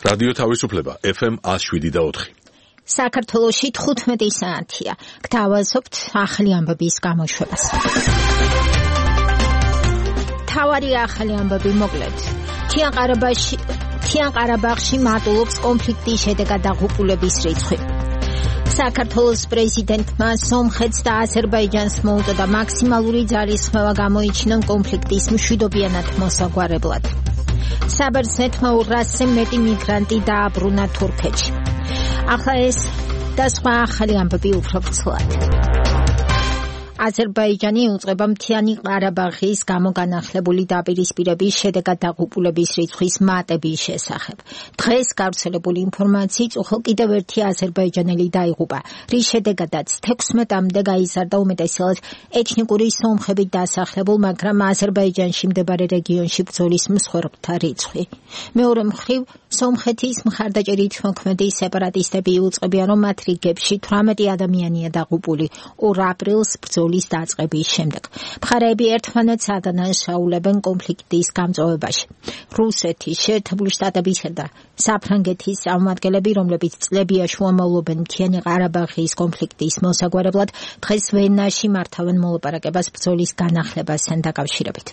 რადიო თავისუფლება FM 107.4. საქართველოში 15 საათია. გთავაზობთ ახალი ამბების გამოშვებას. თავარი ახალი ამბები მოკლედ. მთიან ყარაბაღში მატულობს კონფლიქტის შედეგად დაღუპულების რიცხვი. საქართველოს პრეზიდენტმა სომხეთს და აზერბაიჯანს მოუწოდა მაქსიმალური ძალისხმევა გამოიჩინონ კონფლიქტის მშვიდობიანად მოსაგვარებლად. საბერძნეთმა 200-ზე მეტი მიგრანტი დააბრუნა თურქეთში. ახლა ეს და სხვა ახალი ამბები უფრო ვრცლად. აზერბაიჯანი უწყება მთიანი ყარაბაღის გამოგანახლებული დაპირისპირების შედეგად დაღუპულების რიცხვის მატების შესახებ. დღეს გავრცელებული ინფორმაციით უხელ კიდევ ერთი აზერბაიჯანელი დაიღუპა, რის შედეგადაც 16-მდე გაიზარდა უმეტესად ეთნიკური სომხებით დასახლებულ, მაგრამ აზერბაიჯანში მდებარე რეგიონში ბრძოლის მსხვერპლთა რიცხვი. მეორე მხრივ, სომხეთის მხარდაჭერით მოქმედი სეპარატისტები უწყებიან, რომ მათ რიგებში 18 ადამიანია დაღუპული 2 აპრილს ბრძოლის დაწყების შემდეგ. მხარეები ერთმანეთს ადანაშაულებენ კონფლიქტის გამწვავებაში. რუსეთის, შეერთებული შტატებისა და საფრანგეთის წარმომადგენლები, რომლებიც წლებია შუამავლობენ მთიანი ყარაბაღის კონფლიქტის მოსაგვარებლად, დღეს ვენაში მართავენ მოლაპარაკებას ბრძოლის განახლებასთან დაკავშირებით.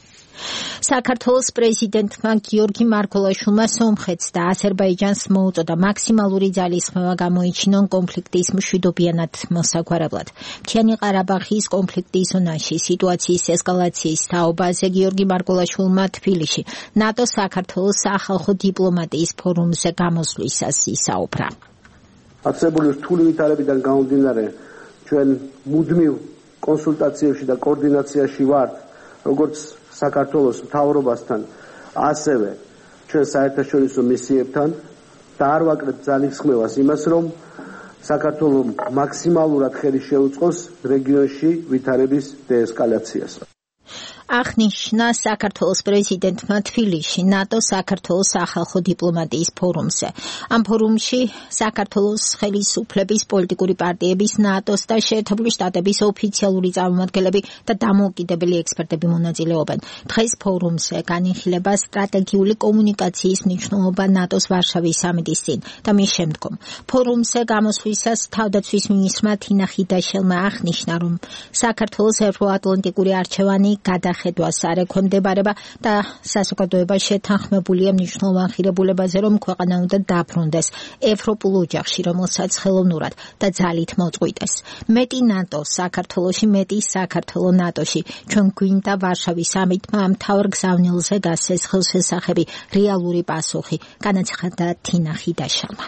საქართველოს პრეზიდენტმა გიორგი მარგველაშვილმა სომხეთს და აზერბაიჯანს მოუწოდა მაქსიმალური ძალისხმევა გამოიჩინონ კონფლიქტის მშვიდობიანად მოსაგვარებლად. მთიანი ყარაბაღის კონფლიქტის ზონაში სიტუაციის ესკალაციის თაობაზე გიორგი მარგველაშვილმა თბილისში ნატოს საქართველოს სახალხო დიპლომატიის ფორუმზე გამოსვლისას ისაუბრა. არსებული რთული ვითარებიდან გამომდინარე, ჩვენ მუდმივ კონსულტაციებში და კოორდინაციაში ვართ, როგორც საქართველოს მთავრობასთან, ასევე ჩვენ საერთაშორისო მისიებთან და არ ვაკლებთ ძალისხმევას იმას, რომ საქართველო მაქსიმალურად ხელი შეუწყოს რეგიონში ვითარების დეესკალაციას. აღნიშნა საქართველოს პრეზიდენტმა თბილისში ნატოს საქართველოს სახალხო დიპლომატიის ფორუმზე. ამ ფორუმში საქართველოს ხელისუფლების პოლიტიკური პარტიების, ნატოს და შეერთებული შტატების ოფიციალური წარმომადგენლები და დამოუკიდებელი ექსპერტები მონაწილეობენ. დღეს ფორუმზე განიხილება სტრატეგიული კომუნიკაციის მნიშვნელობა ნატოს ვარშავის სამიტის წინ და მის შემდგომ. ფორუმზე გამოსვლისას თავდაცვის მინისტრმა თინა ხიდაშელმა აღნიშნა, რომ საქართველოს ევროატლანტიკური არჩევანი ხედვას არ ექვემდებარება და საზოგადოება შეთანხმებულია მნიშვნელოვან ღირებულებაზე, რომ ქვეყანა უნდა დაბრუნდეს ევროპულ ოჯახში, რომელსაც ხელოვნურად და ძალით მოწყვიტეს. მეტი ნატო საქართველოში, მეტი საქართველო ნატოში. ჩვენ გვინდა ვარშავის სამიტმა ამ მთავარ გზავნილზე გასცეს ხელშესახები რეალური პასუხი, განაცხადა თინა ხიდაშელმა.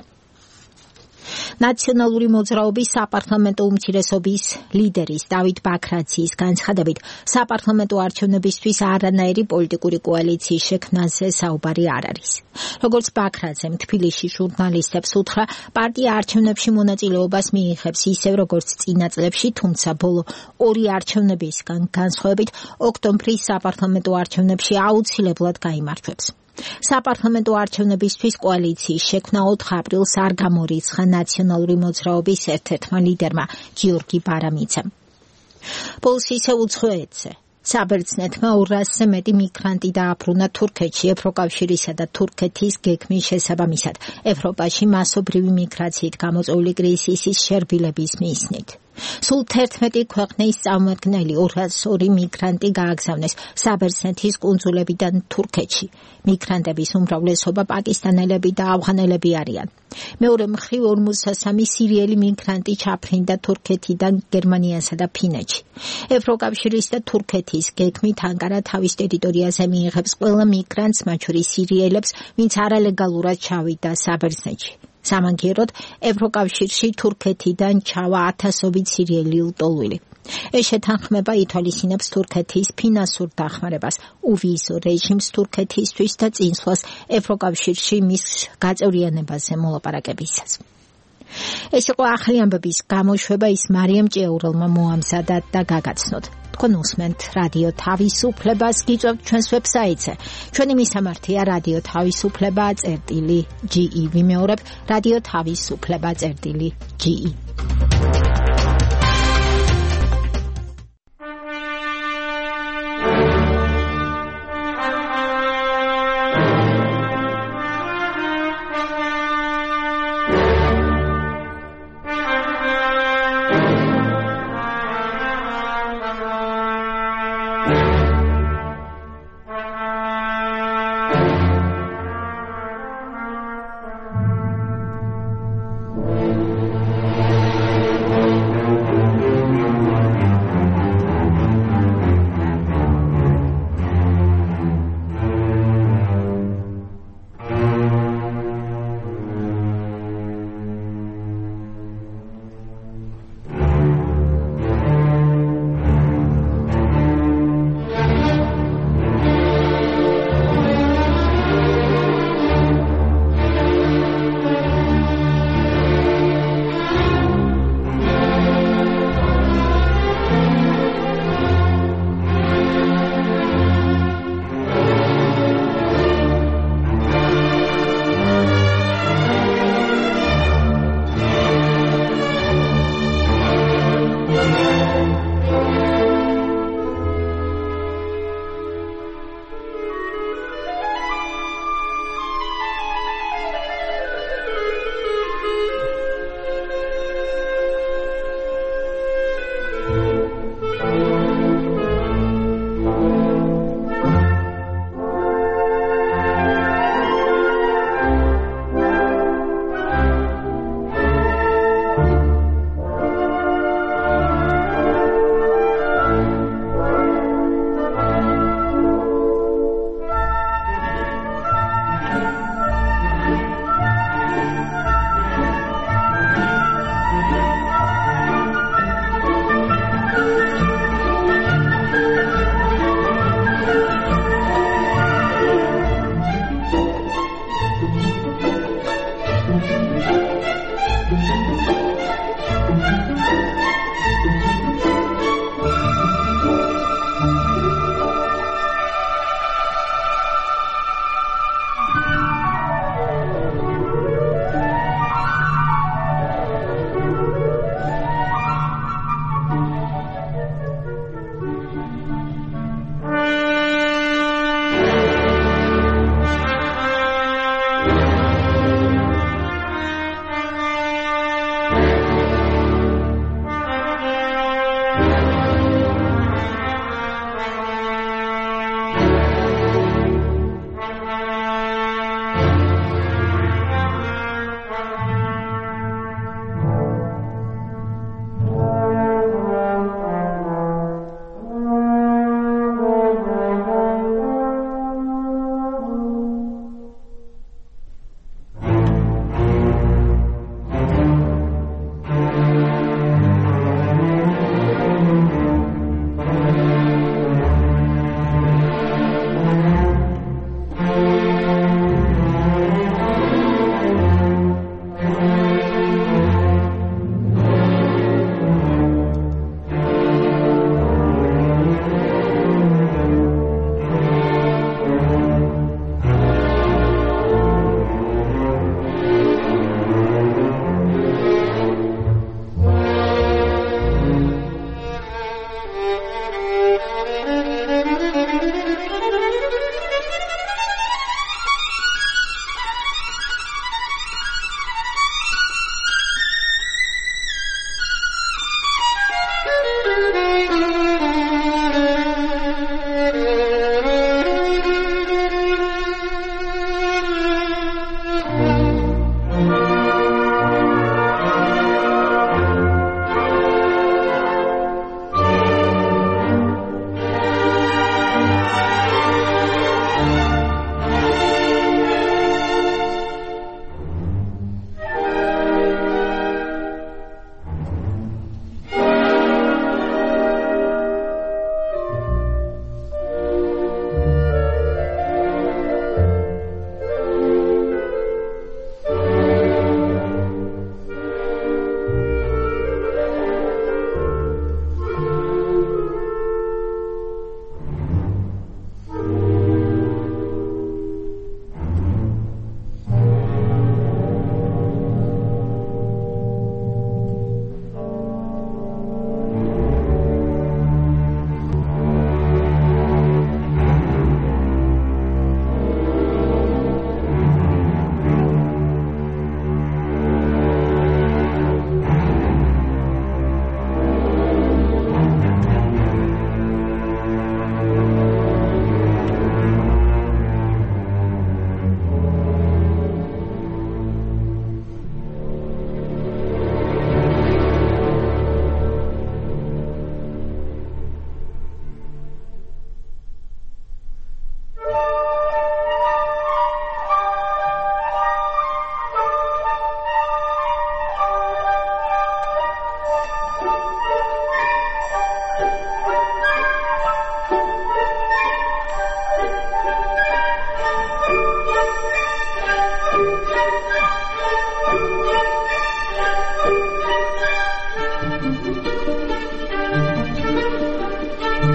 ნაციონალური მოძრაობის საპარლამენტო უმცირესობის ლიდერის დავით ბაქრაძის განცხადებით, საპარლამენტო არჩევნებისთვის არანაირი პოლიტიკური კოალიციის შექმნაზე საუბარი არ არის. როგორც ბაქრაძემ თბილისში ჟურნალისტებს უთხრა, პარტია არჩევნებში მონაწილეობას მიიღებს ისევ როგორც წინა წლებში, თუმცა ბოლო 2 არჩევნებისგან განსხვავებით ოქტომბრის საპარლამენტო არჩევნებში აუცილებლად გაიმარჯვებს. საპარლამენტო არჩევნებისთვის კოალიციის შექმნა 4 აპრილს არ გამორიცხა ნაციონალური მოძრაობის ერთ-ერთმა ლიდერმა გიორგი ბარამიძემ. პოლსის უცხოეთზე საბერძნეთმა 200-ზე მეტი მიგრანტი დააბრუნა თურქეთში ევროკავშირისა და თურქეთის გეგმის შესაბამისად ევროპაში მასობრივი მიგრაციით გამოწვეული კრიზისის შერბილების მიზნით. სულ 11 ქვეყნის წარმომადგენელი 202 მიგრანტი გააგზავნეს საბერძნეთის კუნძულებიდან თურქეთში. მიგრანტების უმრავლესობა პაკისტანელები და ავღანელები არიან. მეორე მხრივ 53 სირიელი მიგრანტი ჩაფრინდა თურქეთიდან გერმანიასა და ფინეთში. ევროკავშირის და თურქეთის გეგმით ანკარა თავის ტერიტორიაზე მიიღებს ყველა მიგრანტს, მათ შორის სირიელებს, ვინც არალეგალურად ჩავიდა საბერძნეთში. სამაგიეროდ ევროკავშირში თურქეთიდან ჩავა 1000-ობით სირიელი ლტოლვილი. ეს შეთანხმება ითვალისწინებს თურქეთის ფინანსურ დახმარებას, უვიზო რეჟიმს თურქეთისთვის და წინსვლას ევროკავშირში მის გაწევრიანებაზე მოლაპარაკებისას. ეს იყო ახალი ამბების გამოშვება, ის მარიამ ჭიაურელმა მოამზადა და გაგაცნოთ. თქვენ უსმენთ რადიო თავისუფლებას, გიწევთ ჩვენს ვებსაიტზე. ჩვენი მისამართია რადიო თავისუფლება.ge. ვიმეორებ რადიო თავისუფლება.ge.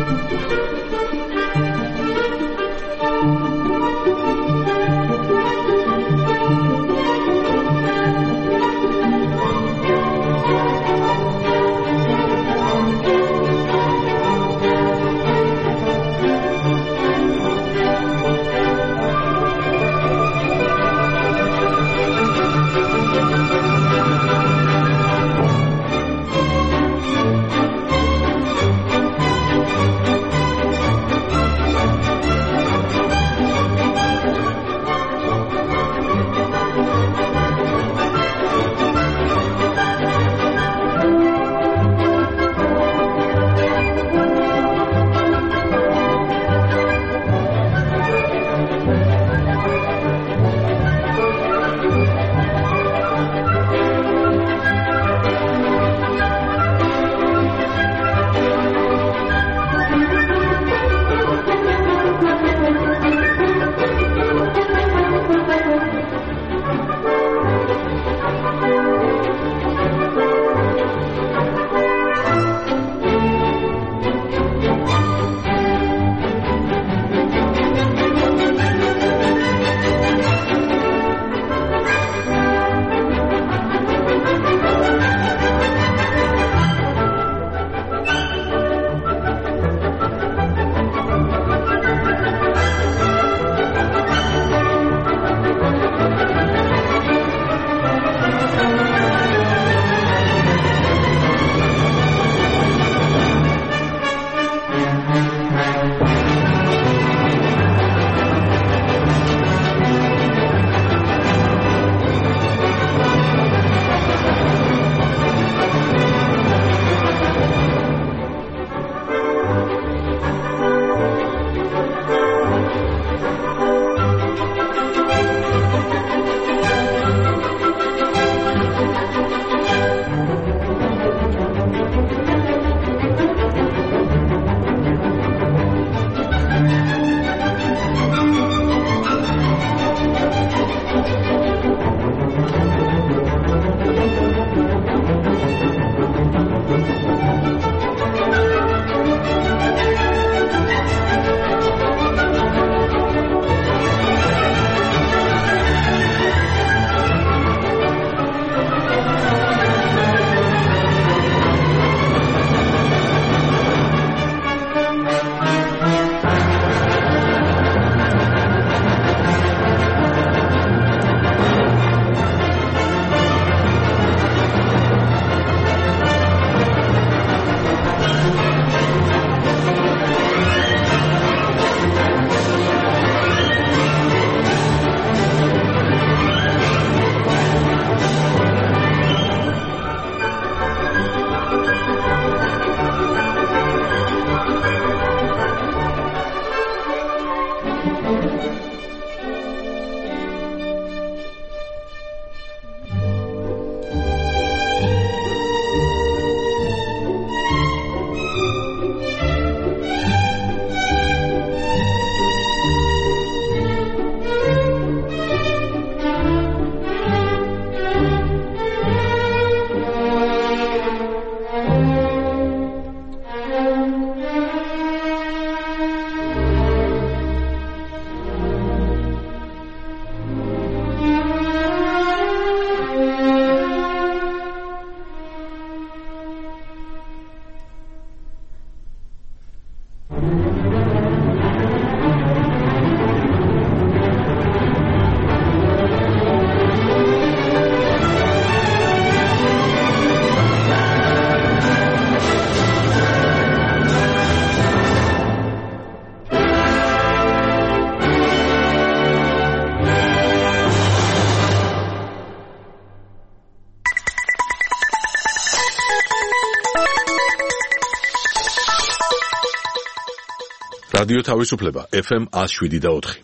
რადიო თავისუფლება FM 107.4.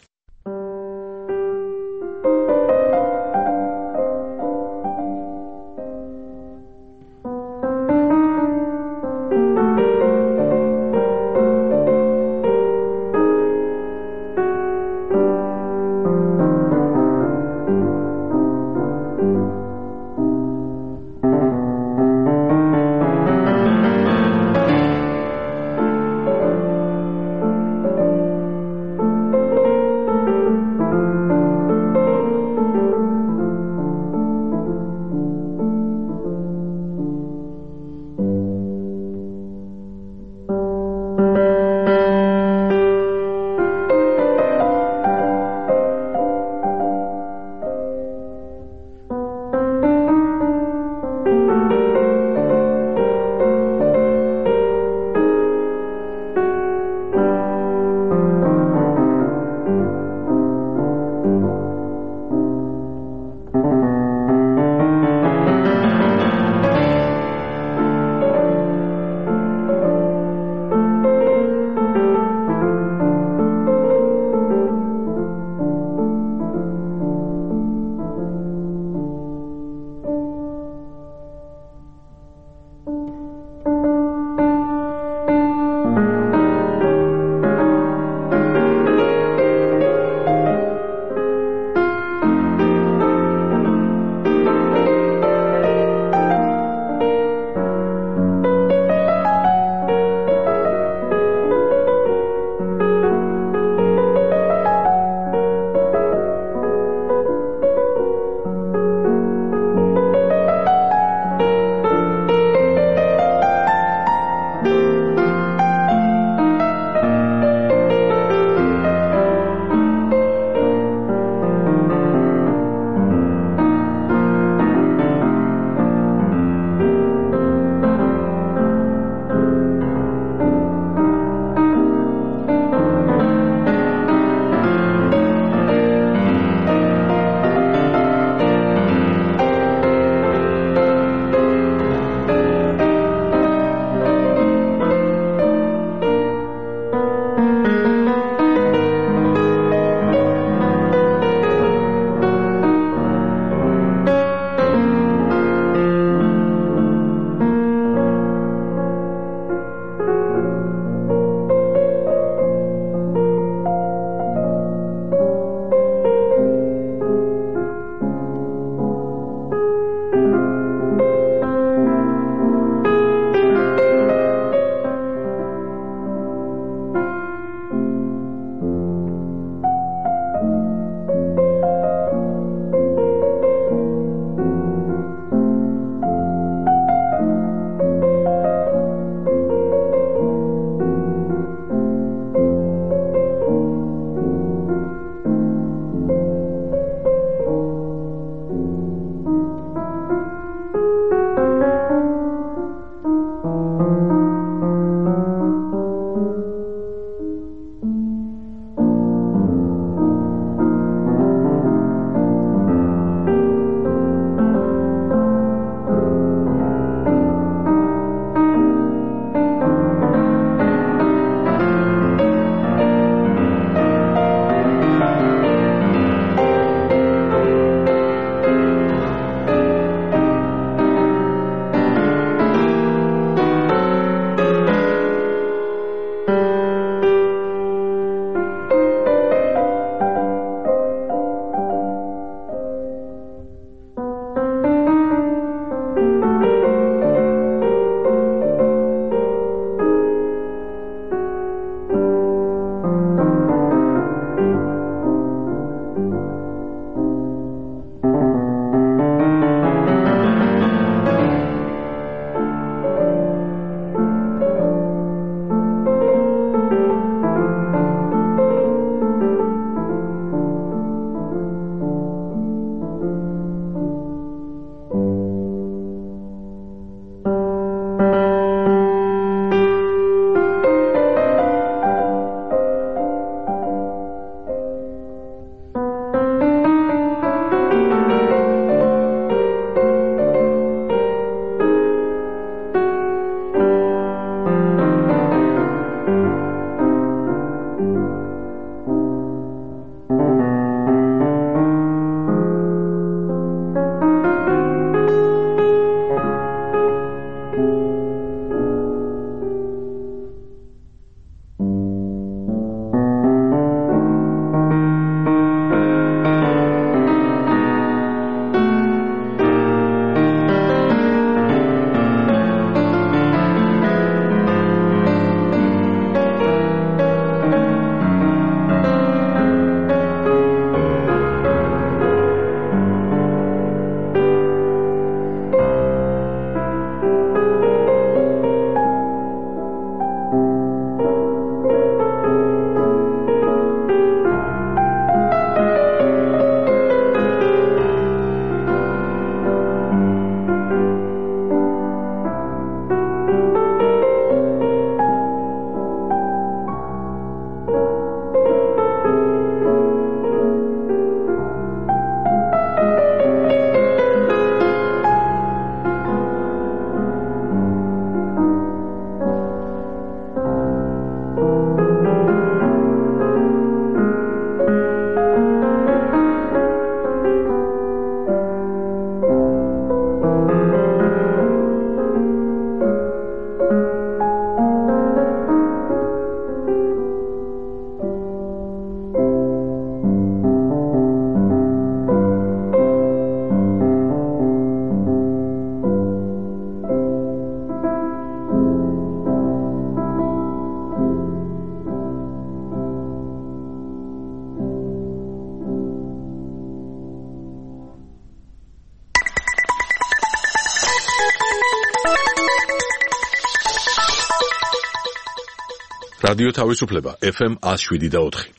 რადიო თავისუფლება FM 107.4.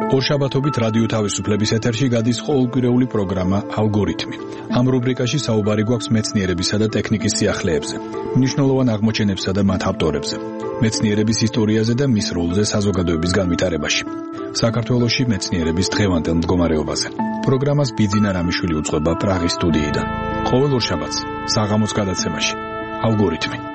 ორშაბათობით რადიო თავისუფლების ეთერში გადის ყოველკვირეული პროგრამა ალგორითმი. ამ რუბრიკაში საუბარი გვაქვს მეცნიერებისა და ტექნიკის სიახლეებზე, მნიშვნელოვან აღმოჩენებსა და მათ ავტორებზე, მეცნიერების ისტორიაზე და მის როლზე საზოგადოების განვითარებაში. საქართველოში მეცნიერების დღევანდელ მდგომარეობაზე. პროგრამას ბიძინა რამიშვილი უწყება პრაღის სტუდიიდან. ყოველ ორშაბათს საღამოს გადაცემაში ალგორითმი.